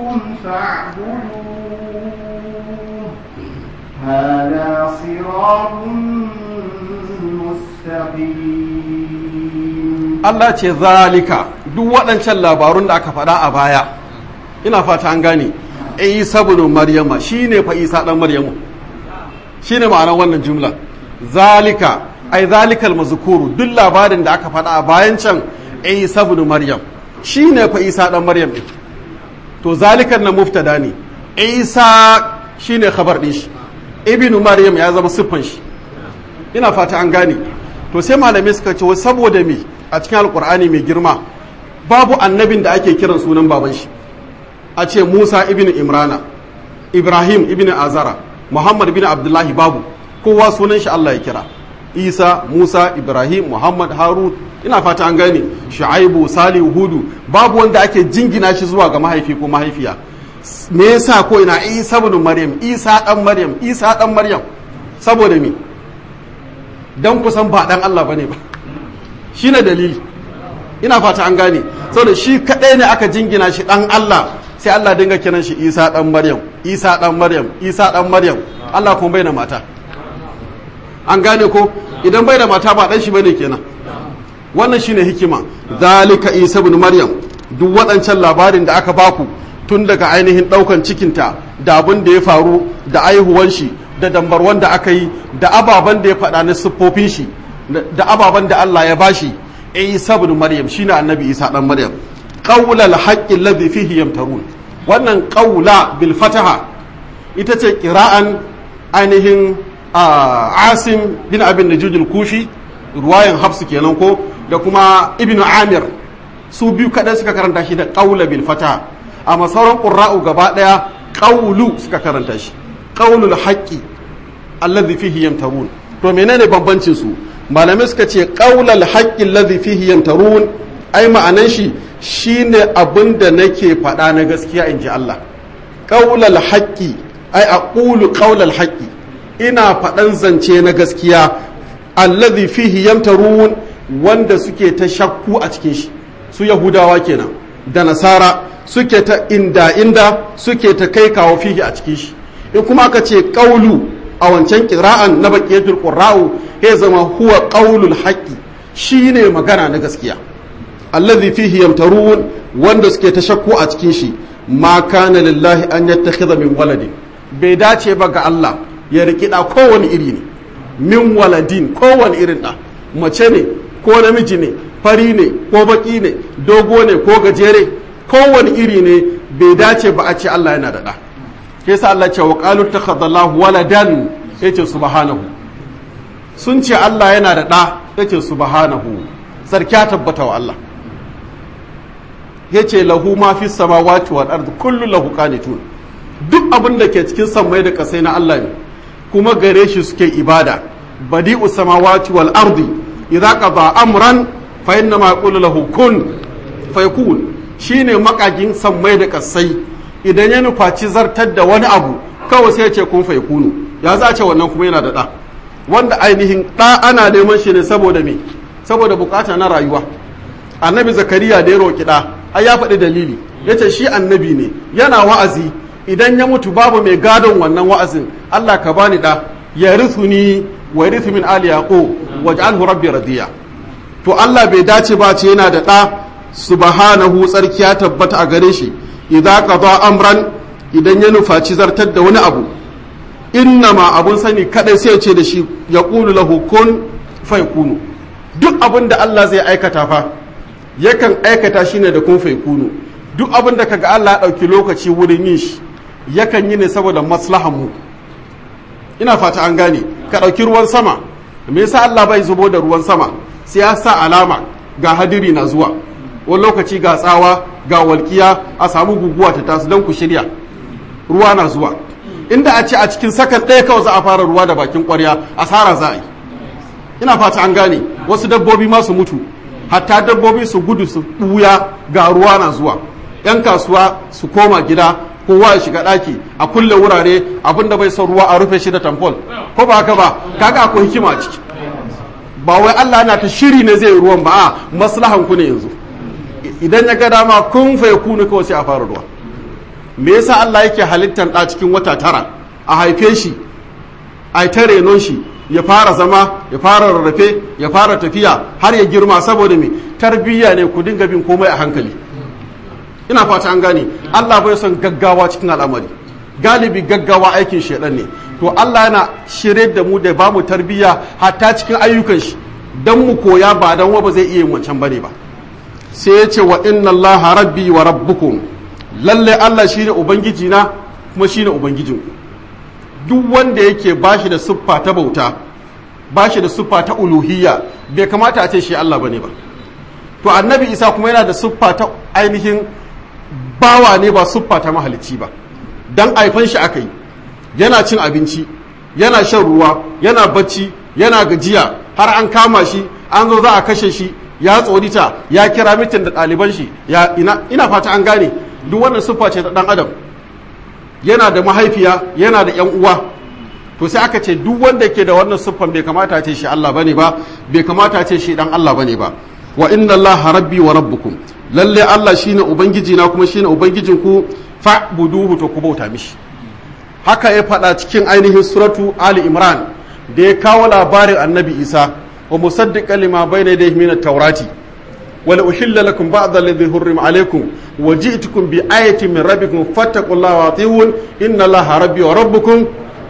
فاعبدوه هذا صراط مستقيم. Allah ce zalika duk waɗancan labarun da aka faɗa a baya ina fata an gane Isa ibn Maryama shine fa Isa dan Maryamu shine ma'anar wannan jumla zalika ai zalikal mazkuru duk labarin da aka faɗa a bayan can Isa ibn Maryam shine fa Isa dan Maryam din to zalikan na muftada ne Isa shine khabar din shi ibn Maryam ya zama siffan shi ina fata an gane to sai malamai suka ce saboda me a cikin alkur'ani mai girma babu annabin da ake kiran sunan baban shi a ce Musa ibn Imrana Ibrahim ibn Azara Muhammad ibn Abdullahi babu kowa sunan shi Allah ya kira Isa Musa Ibrahim Muhammad Harun ina fata an gane Shu'aibu Salihu Hudu babu wanda ake jingina shi zuwa ga mahaifi ko mahaifiya me yasa ko ina Isa ibn Maryam Isa dan Maryam Isa dan Maryam saboda me dan kusan ba dan Allah bane ba shine dalili ina fata an gane saboda shi kadai ne aka jingina shi dan Allah sai Allah dinga kiran shi Isa dan Maryam Isa dan Maryam Isa dan Maryam Allah kuma bai da mata an gane ko idan bai da mata ba dan shi bane kenan wannan shine hikima zalika Isa ibn Maryam duk waɗancan labarin da aka baku tun daga ainihin ɗaukan cikinta da abin da ya faru da aihuwan shi da dambarwan da aka yi da ababen da ya faɗa na siffofin shi da ababen da Allah ya bashi Isa ibn Maryam shine annabi Isa dan Maryam qaulal haqqi alladhi fihi yamtarun wannan qaula bil fataha ita ce qira'an ainihin Asim bin Abin Najuj al-Kufi ruwayan Hafs kenan ko da kuma Ibn Amir su biyu kadan suka karanta shi da qaula bil fataha amma sauran qurra'u gaba daya qaulu suka karanta shi qaulul haqqi alladhi fihi yamtarun to menene bambancin su malamai suka ce qaulal haqqi alladhi fihi yamtarun ai ma'anan shi shine abinda nake faɗa na gaskiya inji Allah qaulal haqqi ai aqulu qaulal haqqi ina faɗan zance na gaskiya alladhi fihi yamtarun wanda suke ta shakku a cikin shi su yahudawa kenan da nasara suke ta inda inda suke ta kai kawo fihi a cikin shi in kuma aka ce qaulu a wancan qira'an na baqiyatul qurra'u ya zama huwa qaulul haqqi shine magana na gaskiya alladhi fihi yamtarun wanda suke ta shakku a cikin shi ma kana lillahi an yattakhidha min waladi bai dace ba ga Allah ya riki da kowane iri ne min waladin kowane irin da mace ne ko namiji ne fari ne ko baki ne dogo ne ko gajere kowane iri ne bai dace ba a ce Allah yana da da ke sa Allah ce wa qalu takhadallahu waladan yace subhanahu sun ce Allah yana da da yace subhanahu sarkiya tabbata wa Allah yace lahu ma fi samawati wal ardi kullu lahu qanitun duk abin da ke cikin sammai da kasai na Allah ne kuma gare shi suke ibada badi'u samawati wal ardi idza qada amran fa inna ma yaqulu lahu kun fayakun shine makagin sammai da kasai idan ya nufaci zartar da wani abu kawai sai ya ce kun fayakunu ya za a ce wannan kuma yana da da wanda ainihin da ana neman shi ne saboda me saboda bukata na rayuwa annabi zakariya da ya roki da ai ya faɗi dalili yace shi annabi ne yana wa'azi idan ya mutu babu mai gadon wannan wa'azin Allah ka bani da ya rithuni wa yarithu min ali yaqub waj'alhu rabbi radiya to Allah bai dace ba ce yana da da subhanahu tsarkiya tabbata a gare shi idza qada amran idan ya nufaci zartar da wani abu innama abun sani kadai sai ce da shi yaqulu lahu kun fayakunu duk abin da Allah zai aikata fa yakan aikata shi ne da kun fayakunu duk abin da kaga Allah ya dauki lokaci wurin yin shi yakan yi ne saboda maslahan mu ina fata an gane ka dauki ruwan sama me yasa Allah bai zubo da ruwan sama sai ya sa alama ga hadiri na zuwa wani lokaci ga tsawa ga walkiya a samu guguwa ta tasu don ku shirya ruwa na zuwa inda a ce a cikin sakan ɗaya kawai za a fara ruwa da bakin ƙwarya asara za a yi ina fata an gane wasu dabbobi ma su mutu hatta dabbobi su gudu su ɓuya ga ruwa na zuwa yan kasuwa su koma gida kowa ya shiga ɗaki a kulle wurare abinda bai son ruwa a rufe shi da tamfol ko ba haka ba kaga akwai hikima a ciki ba wai Allah na ta shiri ne zai ruwan ba a maslahan ku ne yanzu idan ya ga dama kun fa yakunu kawai sai a fara ruwa me yasa Allah yake halittar ɗa cikin wata tara a haife shi a ta renon shi ya fara zama ya fara rarrafe ya fara tafiya har ya girma saboda me tarbiyya ne ku dinga bin komai a hankali ina fata an gane Allah bai son gaggawa cikin al'amari galibi gaggawa aikin shedan ne to Allah yana shirye da mu da bamu tarbiyya hatta cikin ayyukan shi dan mu koya ba dan wa ba zai iya yin wancan bane ba sai ya ce wa inna Allah rabbi wa rabbukum lalle Allah shine ubangiji na kuma shine ubangijinku duk wanda yake bashi da siffa ta bauta bashi da siffa ta uluhiyya bai kamata a ce shi Allah bane ba to annabi Isa kuma yana da siffa ta ainihin bawa ne ba siffa ta mahalicci ba dan aifan shi akai yana cin abinci yana shan ruwa yana bacci yana gajiya har an kama shi an zo za a kashe shi ya tsorita ya kira mitin da ɗaliban shi ya ina, ina fata an gane duk wannan siffa ce ta ɗan adam yana da mahaifiya yana da yan uwa to sai aka ce duk wanda ke da wannan siffan bai kamata ce shi Allah bane ba bai kamata ce shi dan Allah bane ba wa inna Allah rabbi wa rabbukum lalle Allah shine ubangiji na kuma shine ubangijin ku fa'buduhu to ku bauta mishi haka ya faɗa cikin ainihin suratu Ali Imran da ya kawo labarin annabi Isa wa musaddiqan lima bayna yadayhi min at-taurati wa la uhilla lakum ba'd alladhi hurrima alaykum wa ji'tukum bi ayatin min rabbikum fattaqullaha wa ati'un inna Allaha rabbi wa rabbukum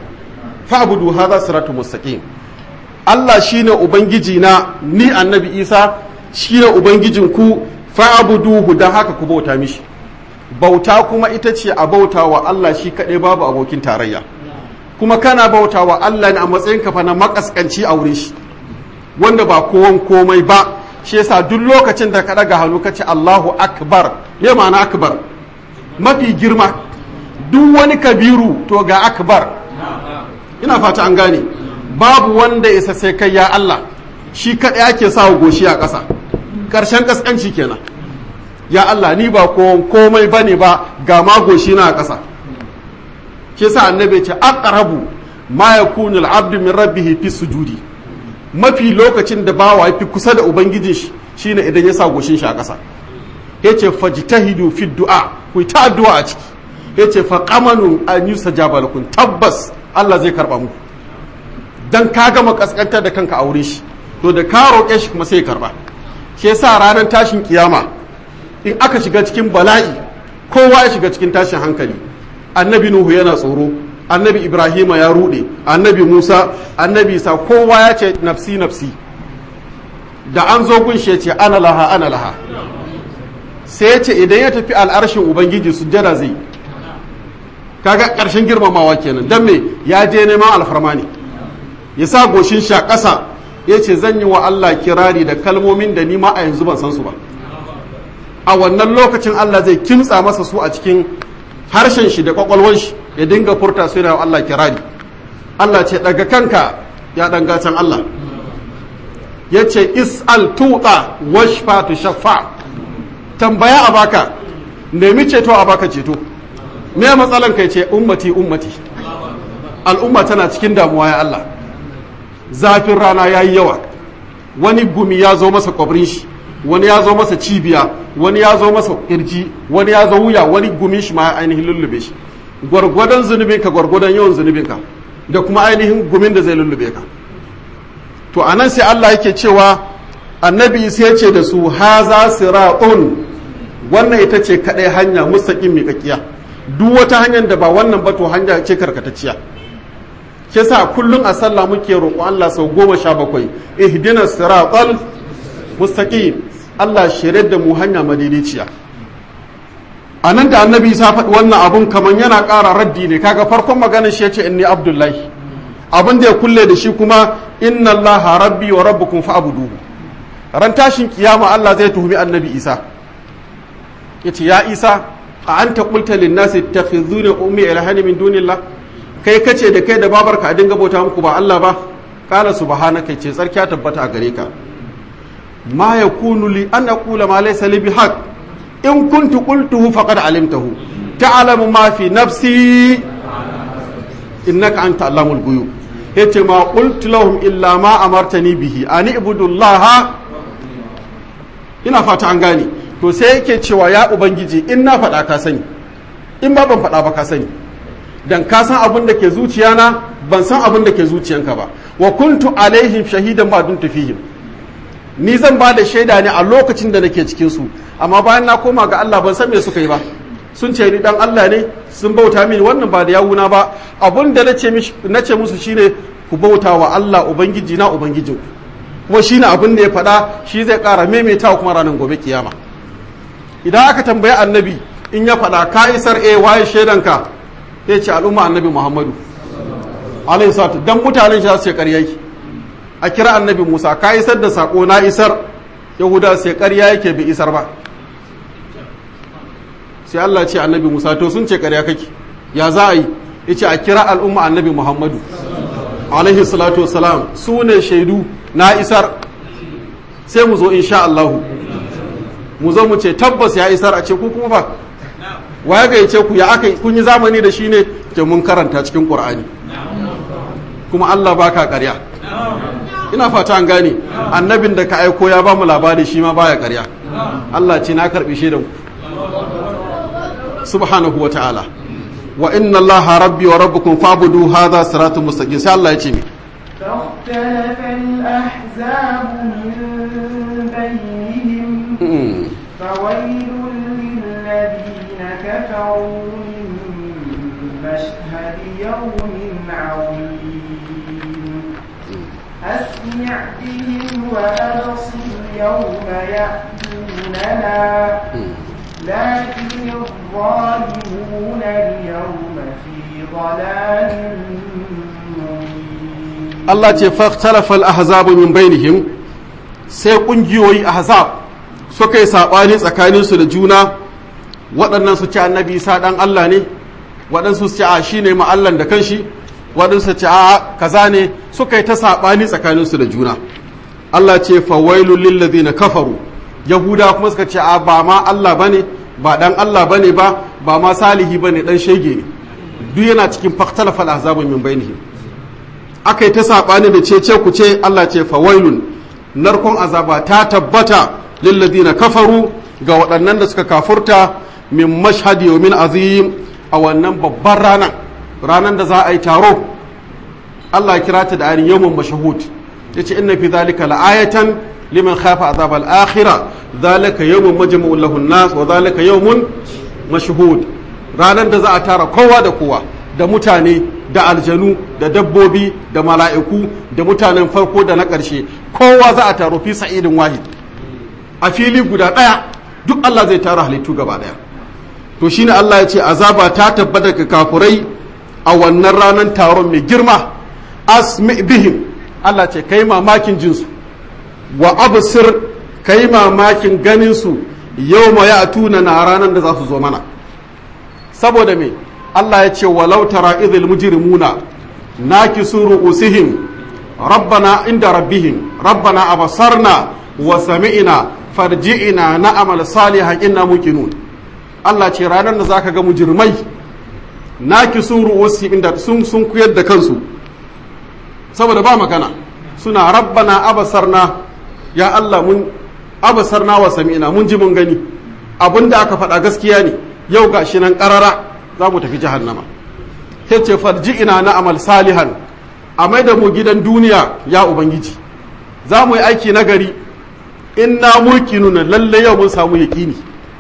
fa'budu hadha siratun mustaqim Allah shine ubangiji na ni annabi Isa shine ubangijin ku fa'buduhu dan haka ku bauta mishi bauta kuma ita ce a bauta wa Allah shi kaɗai babu abokin tarayya kuma kana bauta wa Allah ne a matsayin kafa na makaskanci a wurin shi wanda ba kowan komai ba shi yasa duk lokacin da ka daga hannu ka ce Allahu akbar me ma'ana akbar mafi girma duk wani kabiru to ga akbar ina fata an gane babu wanda isa sai kai ya Allah shi kaɗai ake sa goshi a ƙasa ƙarshen kaskanci kenan ya Allah ni ba komai bane ba ga magoshi na a ƙasa ke sa annabi ce aqrabu ma yakunu al-abdu min rabbih fi sujudi mafi lokacin da bawa yafi kusa da ubangijin shi shine idan ya sa goshin shi a ƙasa yace fajtahidu fi du'a ku ta addu'a a ciki yace fa qamanu an yusajaba lakum tabbas Allah zai karba muku dan ka gama kaskantar da kanka a wurin shi to da ka roƙe shi kuma sai ya karba ke sa ranar tashin kiyama in aka shiga cikin bala'i kowa ya shiga cikin tashin hankali annabi nuhu yana tsoro annabi ibrahima ya rude annabi musa annabi isa kowa ya ce nafsi nafsi da an zo gunshe ce ana laha ana laha sai ya ce idan ya tafi al'arshin ubangiji sujjada zai kaga ƙarshen girmamawa kenan dan me ya je neman alfarma ne ya sa goshin shi a ƙasa ya ce zan yi wa Allah kirari da kalmomin da ni ma a yanzu ban san su ba a wannan lokacin Allah zai kimtsa masa su a cikin harshen shi da kwakwalwan shi ya dinga furta su da Allah kirari Allah ce daga kanka ya dan gatan Allah ya ce is'al tuta washfa tu shaffa tambaya a baka nemi ceto a baka ceto me matsalan kai ce ummati ummati al'umma tana cikin damuwa ya Allah zafin rana yayi yawa wani gumi ya zo masa kwabrin shi wani ya zo masa cibiya wani ya zo masa kirji wani ya zo wuya wani gumin shi ma ainihin lullube shi gwargwadon zunubinka gwargwadon yawan zunubinka da kuma ainihin gumin da zai lullube ka to anan sai Allah yake cewa annabi sai ya ce da su haza siratun wannan ita ce kadai hanya mustaqim miƙaƙiya duk wata hanyar da ba wannan ba to hanya ce karkatacciya ke sa kullum a sallah muke roƙo Allah sau goma sha bakwai ihdinas siratal mustaqim Allah shirye da mu hanya madidiciya a nan da annabi sa faɗi wannan abun kamar yana ƙara raddi ne kaga farkon maganar shi yace inni abdullahi abin da ya kulle da shi kuma inna allaha rabbi wa rabbukum fa'buduhu ran tashin kiyama Allah zai tuhumi annabi Isa yace ya Isa a anta qulta lin nasi ittakhizuni ummi ilahani min dunillah kai kace da kai da babarka a dinga bauta muku ba Allah ba qala subhanaka ce tsarkiya tabbata a gare ka ma yakunu li an aqula ma laysa li bihaq in kuntu qultuhu faqad alimtahu ta'lamu ma fi nafsi innaka anta allamul ghuyub yace ma qultu lahum illa ma amartani bihi an ibudullaha ina fata an gane to sai yake cewa ya ubangiji in na faɗa ka sani in ba ban faɗa ba ka sani dan ka san abin da ke zuciyana ban san abin da ke zuciyanka ba wa kuntu alaihim shahidan ma dun tafihim ni zan ba da shaida ne a lokacin da nake cikin su amma bayan na koma ga Allah ban san me suka yi ba sun ce ni dan Allah ne sun bauta mini wannan ba da yawuna ba abun da nace mishi nace musu shine ku bauta wa Allah ubangiji na ubangijin kuma shine abin da ya faɗa shi zai ƙara maimaitawa kuma ranar gobe kiyama idan aka tambayi annabi in ya faɗa ka isar eh waye shaidanka ya ce al'umma annabi Muhammadu alaihi salatu dan mutanen shi za su ce ƙarya yake a kira annabi Musa ka isar da sako na isar yahuda sai ƙarya yake bai isar ba sai Allah ce annabi Musa to sun ce ƙarya kake ya za a yi yace a kira al'umma annabi Muhammadu alaihi salatu wassalam su ne shaidu na isar sai mu zo insha Allah mu zo mu ce tabbas ya isar a ce ku kuma ba waya ga yace ku ya aka kun yi zamani da shi ne ke mun karanta cikin Qur'ani kuma Allah baka ƙarya ina fata an gane annabin da ka aiko ya ba mu labari shi ma baya ƙarya Allah ce na karbi shaidan subhanahu wa ta'ala wa inna Allah rabbi wa rabbukum fa'budu hadha siratun mustaqim sai Allah ya ce mi فاختلف الأحزاب من بينهم فويل للذين كفروا من مشهد يوم عظيم أسمع بهم وأبصر يوم يأتوننا لكن الظالمون اليوم في ضلال Allah ce fahtalafa al-ahzabu min bainihim sai kungiyoyi ahzab suka yi sabani tsakanin su da juna waɗannan su ce annabi Isa dan Allah ne waɗansu su ce a shine ma Allah da kanshi waɗansu su ce a kaza ne suka yi ta sabani tsakanin su da juna Allah ce fawailul lil ladina kafaru yahuda kuma suka ce a ba ma Allah bane ba dan Allah bane ba ba ma salihi bane dan shege ne duk yana cikin fahtalafa al-ahzabu min bainihim aka yi ta saɓani da cece ku ce Allah ce fawailun narkon azaba ta tabbata lilladina kafaru ga waɗannan da suka kafurta min mashhadi yawmin azim a wannan babban ranar ranar da za a yi taro Allah ya kira ta da ayin yawmun mashahud yace inna fi zalika la'ayatan liman khafa azab al-akhirah zalika yawmun majmu'un lahu an-nas wa zalika yawmun mashhud ranar da za a tara kowa da kowa da mutane da aljanu da dabbobi da mala'iku da mutanen farko da na ƙarshe kowa za a taro fi sa'idin wahid a fili guda ɗaya duk Allah zai tara halittu gaba ɗaya to shine Allah ya ce azaba ta tabbata ga kafurai a wannan ranar taron mai girma asmi bihim Allah ce kai mamakin jinsu wa absir kai mamakin ganin su yawma ya'tuna na ranar da za su zo mana saboda me Allah ya ce walau tara idhil mujrimuna nakisu ru'usihim rabbana inda rabbihim rabbana abasarna wa sami'na farji'na na'mal salihan inna muqinun Allah ce ranar da zaka ga mujrimai nakisu ru'usihim inda sun sun kuyar da kansu saboda ba magana suna rabbana abasarna ya Allah mun abasarna wa sami'na mun ji mun gani abinda aka faɗa gaskiya ne yau gashi nan ƙarara za mu tafi jahannama sai ce farji ina na amal salihan a mai da mu gidan duniya ya ubangiji za mu yi aiki na gari in na mulki nuna lalle yau mun samu yaƙini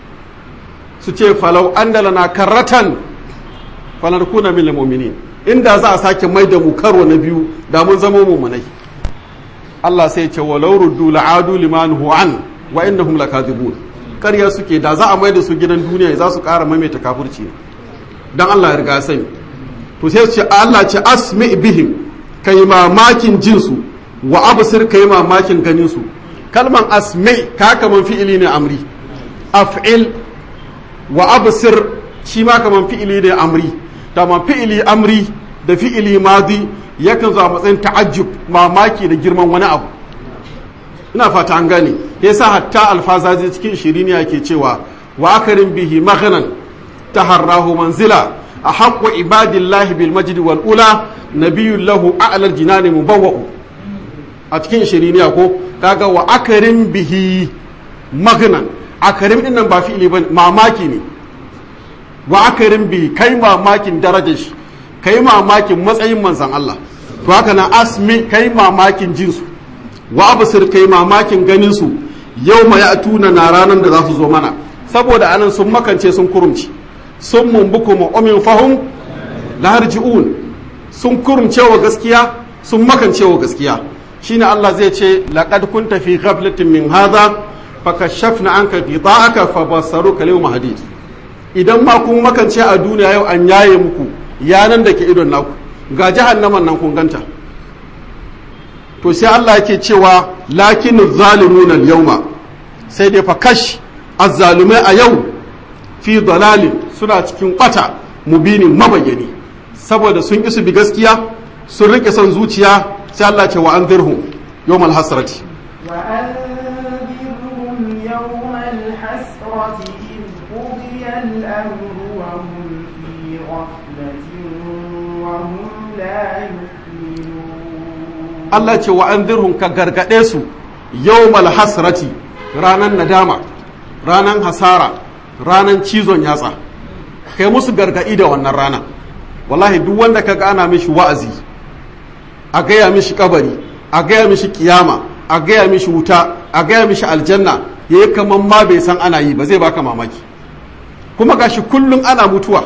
su ce falau an na karratan falar kuna min lamomini inda za a sake mai da mu karo na biyu da mun zama mummunai Allah sai ce walau ruddu la'adu limanuhu an wa innahum lakazibun ƙarya suke da za a mai da su gidan duniya za su ƙara maimaita kafirci ne dan Allah ya riga sani to sai ce Allah ce asmi bihim kai mamakin jinsu wa absir kai mamakin ganin su kalman asmi ka kaman fi'ili ne amri af'il wa absir shi ma kaman fi'ili ne amri da man fi'ili amri da fi'ili madi yakan zo a matsayin ta'ajjub mamaki da girman wani abu ina fata an gane yasa hatta alfazazi cikin shiriniya ke cewa wa akarin bihi maghanan taharrahu manzila أحق عباد الله بالمجد والأولى نبي له أعلى الجنان مبوأ أتكين شيرين ياكو كاغا وأكرم به مغنى أكرم إنن بافي إلي بان ماماكي ني wa akarin bi kai mamakin darajar shi kai mamakin matsayin manzan Allah to haka nan asmi kai mamakin jinsu wa absir kai mamakin ganin su yawma ya'tuna na ranan da za su zo mana saboda anan sun makance sun kurumci sun mumbuku mu'min fahum la harji'un sun kurumce wa gaskiya sun makance wa gaskiya shine Allah zai ce laqad kunta fi ghaflatin min hadha fakashafna anka ghita'aka fabasaruka liyawma hadid idan ma kun makance a duniya yau an yaye muku yanan da ke idon naku ga jahannaman nan kun ganta to sai Allah yake cewa lakinu zalimuna al-yawma sai dai fa kash azzalumai a yau fi dalalin suna cikin kwata mubinin mabayyani saboda sun isu bi gaskiya sun rike son zuciya sai Allah ce wa anzirhum yawmal hasrati wa anzirhum yawmal hasrati in qudiya al-amru wa hum fi ghaflatin wa hum la yu'minun Allah ce wa anzirhum ka gargade su yawmal hasrati ranan nadama ranan hasara ranan cizon yatsa kai musu gargadi da wannan rana wallahi duk wanda kaga ana mishi wa'azi a gaya mishi kabari a gaya mishi kiyama a gaya mishi wuta a gaya mishi aljanna yayi kaman ma bai san ana yi ba zai baka mamaki kuma gashi kullum ana mutuwa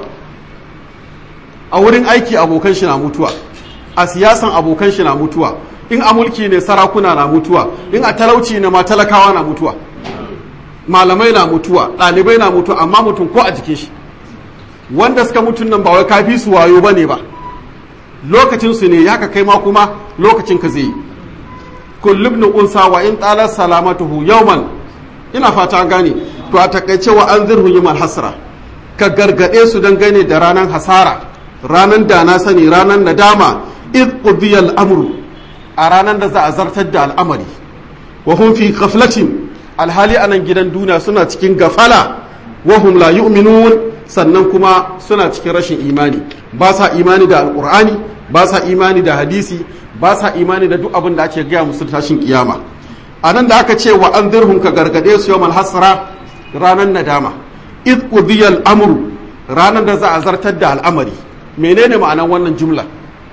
a wurin aiki abokan shi na mutuwa a siyasan abokan shi na mutuwa in a mulki ne sarakuna na mutuwa in a talauci ne ma talakawa na mutuwa malamai na mutuwa ɗalibai na mutuwa amma mutum ko a jikin shi wanda suka mutun nan ba wai kafi su wayo bane ba lokacin su ne ya ka kai ma kuma lokacin ka zai kullu ibn unsa wa in tala salamatuhu yawman ina fata an gane to a takaice wa anzirhu yawmal hasra ka gargade su dan gane da ranan hasara ranan da na sani ranan nadama id qudiya al-amru a ranan da za a zartar da al'amari wa hum fi ghaflatin alhali anan gidan duniya suna cikin gafala wa hum la yu'minun sannan kuma suna cikin rashin imani ba sa imani da alkur'ani ba sa imani da hadisi ba sa imani da duk abin da ake gaya musu tashin kiyama a nan da aka ce wa an zirhun ka gargade su yawmal hasra ranar nadama id qudiya al-amru ranar da za a zartar da al'amari menene ma'anar wannan jumla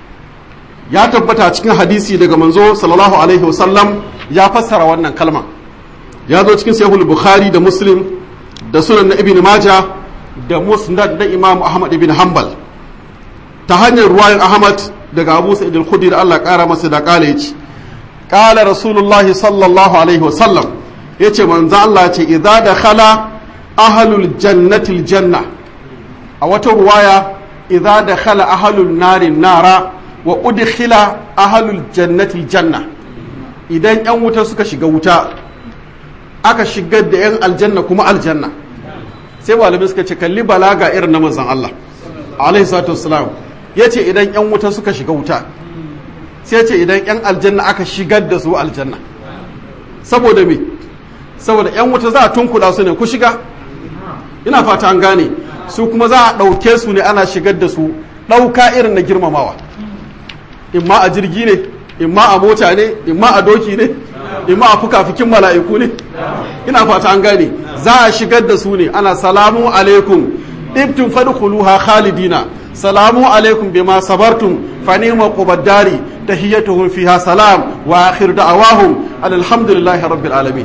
ya tabbata cikin hadisi daga manzo sallallahu alaihi wasallam ya fassara wannan kalma ya zo cikin sahih bukhari da muslim da sunan na ibn majah da musnad na imam ahmad ibn hanbal ta hanyar ruwayan ahmad daga abu sa'id al-khudri da Allah kara masa da kala yace qala rasulullah sallallahu alaihi wasallam yace manzo Allah yace idza dakhala ahlul jannati al-janna a wata ruwaya idza dakhala ahlul nari nara wa udkhila ahlul jannati al-janna idan yan wuta suka shiga wuta aka shigar da yan aljanna kuma aljanna sai malamai suka ce kalli balaga irin na manzon Allah alaihi salatu wassalam yace idan yan wuta suka shiga wuta sai yace idan yan aljanna aka shigar da su aljanna saboda me saboda yan wuta za a tunkuda su ne ku shiga ina fata an gane su kuma za a dauke su ne ana shigar da su dauka irin na girmamawa imma a jirgi ne imma a mota ne imma a doki ne imma a fuka-fukin mala'iku ne ina fata an gane za a shigar da su ne ana salamu alaikum ibtun fadkhuluha khalidina salamu alaikum bima sabartum fa ni'ma qubaddari tahiyyatuhum fiha salam wa akhir da'awahum alhamdulillahi rabbil alamin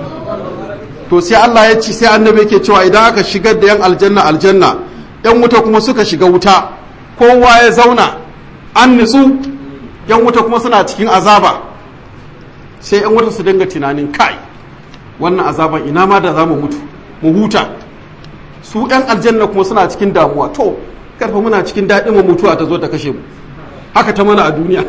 to sai Allah ya ce sai annabi yake cewa idan aka shigar da yan aljanna aljanna yan wuta kuma suka shiga wuta kowa ya zauna an nitsu yan wuta kuma suna cikin azaba sai yan wuta su dinga tunanin kai wannan azaban ina ma da za mu mutu mu huta su yan aljanna kuma suna cikin damuwa to karfa muna cikin daɗin mu mutuwa ta zo ta kashe mu haka ta mana a duniya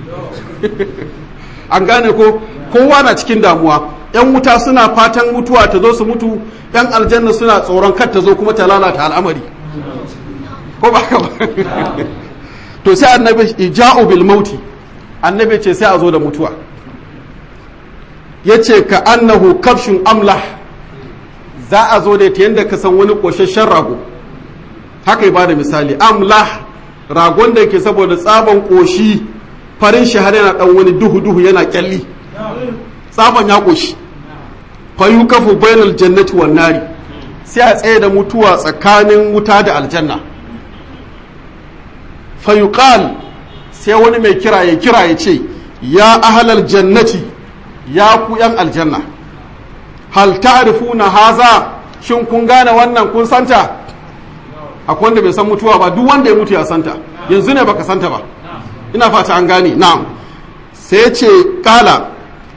an gane ko kowa na cikin damuwa yan wuta suna fatan mutuwa ta zo su mutu yan aljanna suna tsoron kar ta zo kuma ta lalata al'amari ko ba haka ba to sai annabi ija'u bil mauti annabi ce sai a zo da mutuwa yace ka annahu kabshun amlah za a zo da ta yanda ka san wani koshashen rago haka ba da misali amlah ragon da ke saboda tsaban koshi farin shi har yana dan wani duhu duhu yana kyalli tsaban ya koshi fa yukafu bainal jannati wan nari sai a tsaye da mutuwa tsakanin wuta da aljanna fayuqal sai wani mai kira ya kira ya ce ya ahlal jannati ya ku yan aljanna hal ta'rifuna haza shin kun gane wannan kun santa akwai wanda bai san mutuwa ba duk wanda ya mutu ya santa yanzu ne baka santa ba ina fata an gane na'am sai ce kala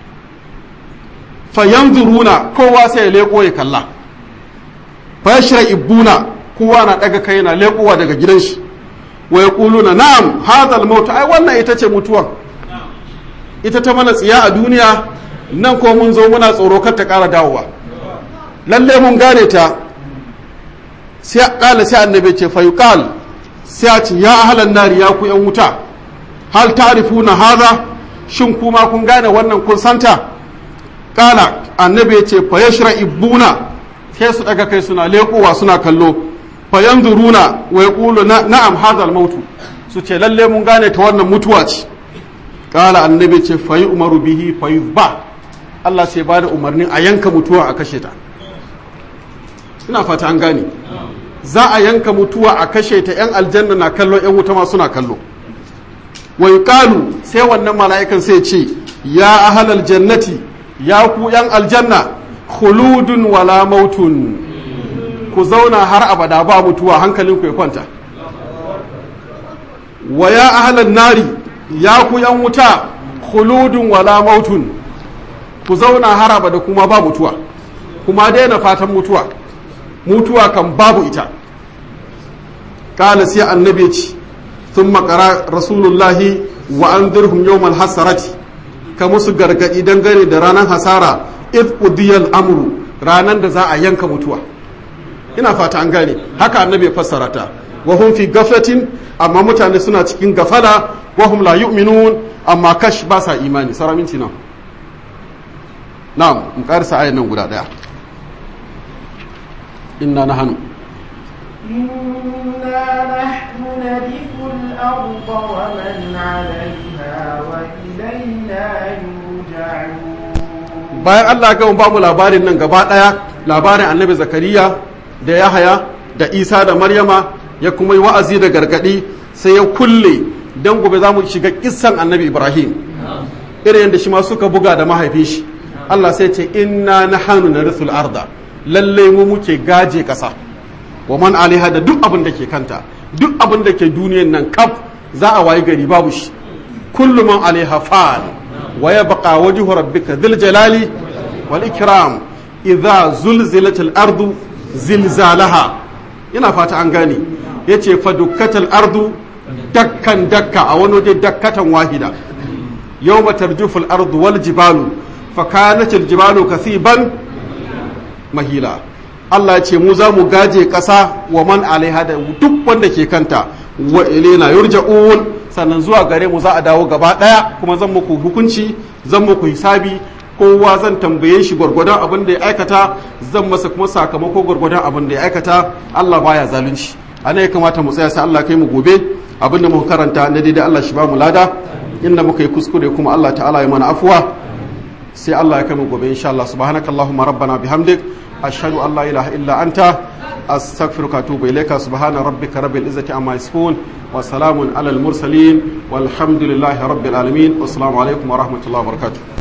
fayanzuruna kowa sai ya leko ya kalla fashra ibuna kowa na daga kai na lekowa daga gidan shi wa yaquluna na'am hadha al-maut ai wannan ita ce mutuwan ita ta mana tsiya a duniya nan ko mun zo muna tsoro kar ta ƙara dawowa lalle mun gane ta sai kala sai annabi ce fa yuqal sai a ce ya ahlan nari ya ku yan wuta hal ta'rifuna hadha shin kuma kun gane wannan kun santa kala annabi ya ce fa yashra ibuna sai su daga kai suna lekowa suna kallo fa yanzuruna wa yaqulu na'am hadha al-maut su ce lalle mun gane ta wannan mutuwa ce kala annabi ce fa umaru bihi fa yuzba Allah sai ba da umarnin a yanka mutuwa a kashe ta ina fata an gane za a yanka mutuwa a kashe ta yan aljanna na kallo yan wuta ma suna kallo wa yuqalu sai wannan mala'ikan sai ce ya ahlal jannati ya ku yan aljanna khuludun wala mautun ku zauna har abada ba mutuwa hankalinku ya kwanta wa ya ahlan nari ya ku yan wuta khuludun wala mautun ku zauna har abada kuma ba mutuwa kuma daina fatan mutuwa mutuwa kan babu ita kala sai annabi ce sun makara rasulullahi wa an dirhum yawmal hasarati ka musu gargadi dangane da ranar hasara if qudiyal amru ranar da za a yanka mutuwa ina fata an gane haka annabi ya fassara ta wa hum fi gaflatin amma mutane suna cikin gafala wa hum la yu'minun amma kash ba sa imani saraminci nan na'am mu karsa ayan nan guda daya inna nahnu inna nahnu narithu al-ardha wa man 'alayha wa ilayna yurja'un bayan Allah ga ba mu labarin nan gaba daya labarin annabi zakariya da yahaya da isa da maryama ya kuma yi wa'azi da gargadi sai ya kulle dan gobe za mu shiga kissan annabi ibrahim irin yadda shi ma suka buga da mahaifin shi Allah sai ce inna nahnu narithul arda lalle mu muke gaje kasa wa man alaiha da duk abin da ke kanta duk abin da ke duniyan nan kaf za a wayi gari babu shi kullu man alaiha fa'al wa yabqa wajhu rabbika dhil jalali wal ikram idza zulzilatil ardu zilzalaha ina fata an gane yace fa dukkatal ardu dakkan dakka a wani waje dakkatan wahida yawma tarjuful ardu wal jibalu fakanatil jibalu kasiban mahila Allah ya ce mu za mu gaje ƙasa wa man alaiha da duk wanda ke kanta wa ilaina yurja'un sannan zuwa gare mu za a dawo gaba daya kuma zan muku hukunci zan muku hisabi kowa zan tambaye shi gwargwadon abin da ya aikata zan masa kuma sakamako gwargwadon abin da ya aikata Allah baya zalunci ana ya kamata mu tsaya sai Allah kai mu gobe abin da muka karanta na daidai Allah shi ba mu lada inda muka yi kuskure kuma Allah ta'ala ya mana afuwa sai Allah ya kai mu gobe insha Allah subhanakallahumma rabbana bihamdik ashhadu an la ilaha illa anta astaghfiruka wa atubu ilayka subhana rabbika rabbil izzati amma yasifun wa salamun alal mursalin walhamdulillahi rabbil alamin wassalamu alaikum wa rahmatullahi wa barakatuh